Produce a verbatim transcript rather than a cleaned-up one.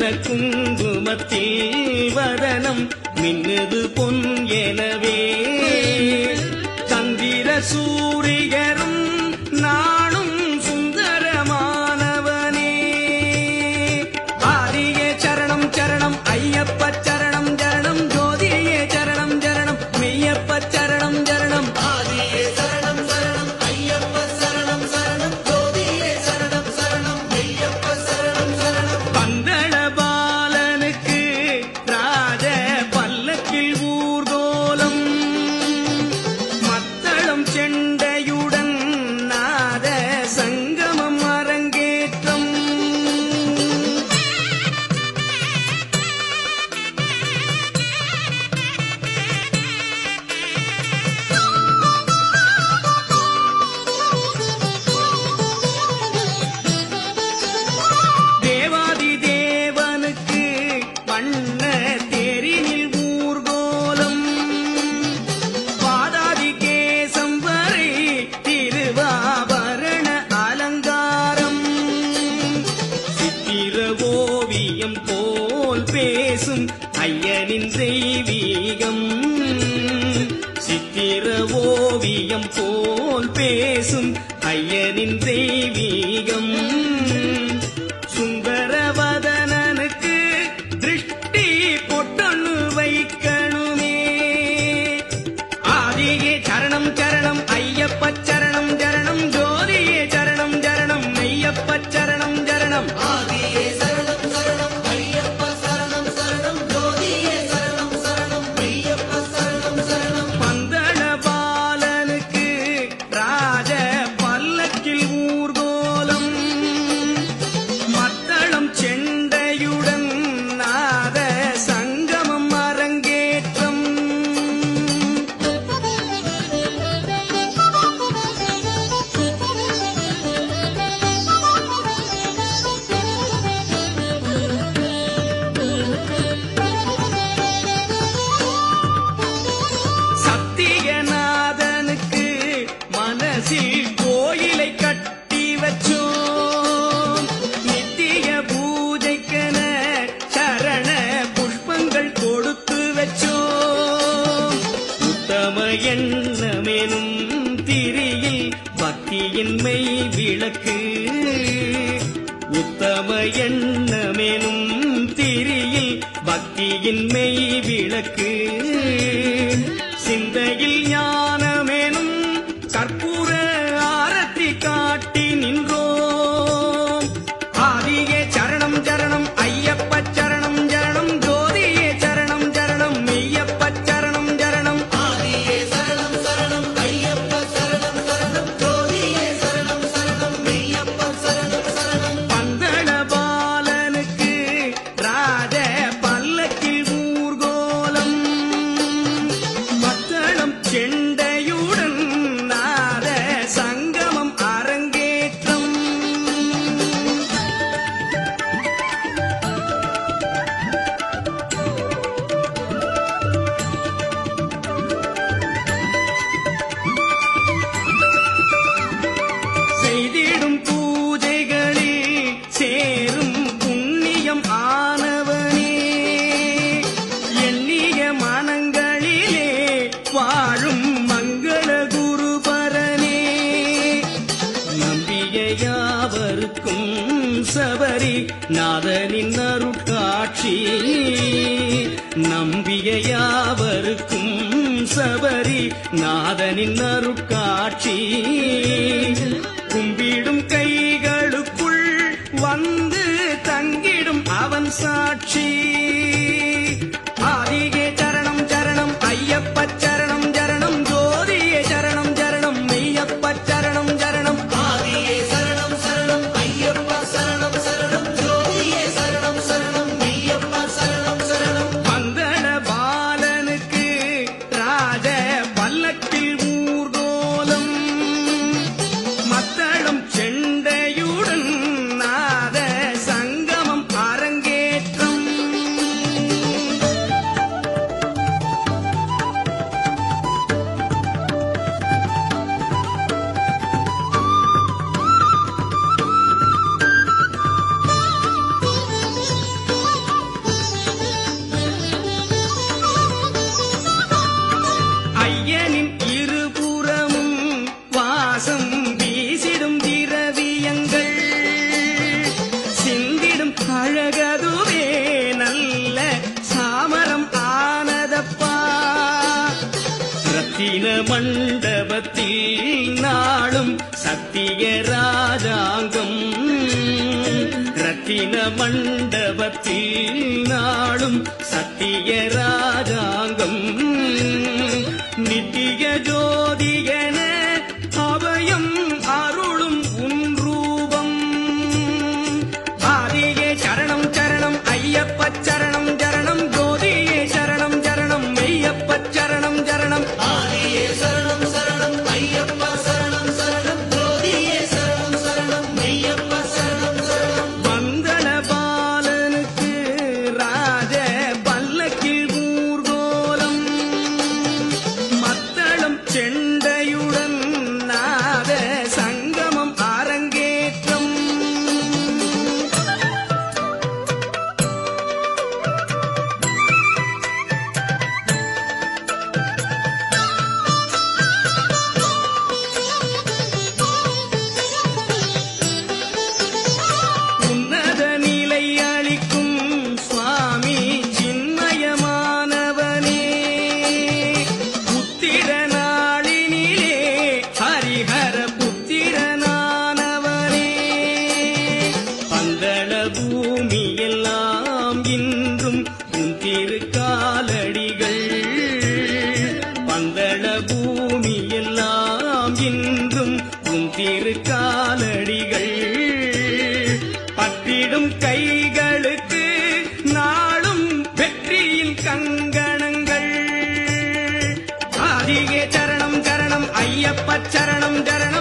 குங்குமத்தில் வதனம் மின்னுது பொன் எனவே சந்திர சூரியரும் நானும் சுந்தரமானவனே. ஆதியே சரணம் சரணம் ஐயப்ப சரணம் சரணம் ஜோதியே சரணம் சரணம் மெய்யப்ப சரணம் சரணம். ஆதியே சரணம் சரணம் ஐயப்ப சரணம் சரணம் ஜோதியே சரணம் சரணம் மெய்யப்ப சரணம் சரணம். பந்தள பாலனுக்கு ராஜ பல்லக்கில் ஊர்கோலம் மத்தளம் செண்டையுடன் நாத சங்கமம் அரங்கேற்றம். தேவாதி தேவனுக்கு வண்ண தேரினில் ஊர்கோலம் பாதாதி கேசம் வரை திருவாபரண அலங்காரம். சித்திர ஓவியம் போல் பேசும் ஐயனின் தெய்வீகம் சித்திர ஓவியம் போல் பேசும் ஐயனின் தெய்வீகம். சுந்தரவதனனுக்கு திருஷ்டி பொட்டொன்னு வைக்கணுமே. ஆதியே சரணம் சரணம் ஐயப்ப சரணம் சரணம் ஜோதியே சரணம் சரணம் மெய்யப்ப சரணம் சரணம். ஆதியே சரணம் சரணம் ஐயப்ப சரணம் சரணம் ஜோதியே சரணம் சரணம் மெய்யப்ப சரணம் சரணம். பந்தள பாலனுக்கு ராஜ பல்லக்கில் ஊர்கோலம் மத்தளம் செண்டையுடன் நாத சங்கமம் அரங்கேற்றம். சத்தியநாதனுக்கு மனசில் கோயிலை கட்டி வச்சோம் நித்திய பூஜைக்கென சரண புஷ்பங்கள் கொடுத்து வச்சோம். உத்தம எண்ணமெனும் திரியில் பக்தியின் மெய் விளக்கு உத்தம எண்ணமெனும் திரியில் பக்தியின் மெய் விளக்கு. சிந்தையில் ஞானமெனும் கற்பூர ஆரத்தி காட்டி நின்றோம். ஆதியே சரணம் சரணம் ஐயப்ப சரணம் சரணம் ஜோதியே சரணம் சரணம் மெய்யப்ப சரணம் சரணம். ஆதியே சரணம் சரணம் ஐயப்ப சரணம் சரணம் ஜோதியே சரணம் சரணம் மெய்யப்ப சரணம் சரணம். பந்தள பாலனுக்கு ராஜ பல்லக்கில் ஊர்கோலம் மத்தளம் செண்டையுடன். சபரி நாதனின் அருட்காட்சி நம்பிய யாவருக்கும் சபரி நாதனின் அருட்காட்சி கும்பிடும் கைகளுக்குள் வந்து தங்கிடும் அவன் சாட்சி. ஆதியே சரணம் சரணம் ஐயப்ப சரணம் சரணம் ஜோதியே சரணம் சரணம் மெய்யப்ப சரணம் சரணம். ஆதியே சரணம் சரணம் ஐயப்ப சரணம் சரணம் ஜோதியே சரணம் சரணம் மெய்யப்ப சரணம் சரணம். பந்தள பாலனுக்கு ராஜ பல்லக்கில் ஊர்கோலம் மத்தளம் செண்டையுடன் நாத சங்கமம் அரங்கேற்றம். ரத்தின மண்டபத்தில் நாளும் சத்திய ராஜாங்கம் ரத்தின மண்டபத்தில் நாளும் சத்திய ராஜாங்கம் நித்திய ஜோதியன அபயம் அருளும் உன் ரூபம் ஆதியே சரணம் சரணம் ஐயப்ப சரணம் சரணம் ஜோதியே சரணம் சரணம் மெய்யப்ப சரணம் சரணம் ஆதியே சரணம் சரணம் ஐயப்ப சரணம் சரணம் ஜோதியே சரணம் சரணம் மெய்யப்ப சரணம் சரணம் வந்தன பாலனுக்கு ராஜ பல்லக்கில் ஊர்கோலம் மத்தளம் செண்டையுடன் நாத சங்கமம் அரங்கேற்றம் உன்னத நிலை அளிக்கும் சுவாமி சின்மயமானவனே புத்திர நாளினிலே ஹரிஹர புத்திரனானவனே பந்தள பூமியெல்லாம் இன்றும் உன் திருக்காலடிகள் பந்தள பூமியெல்லாம் இன்றும் உன் திருக்காலடிகள் பற்றிடும் கைகளுக்கு நாளும் வெற்றியின் கங்கணங்கள் ஆதியே சரணம் சரணம் ஐயப்ப சரணம் சரணம்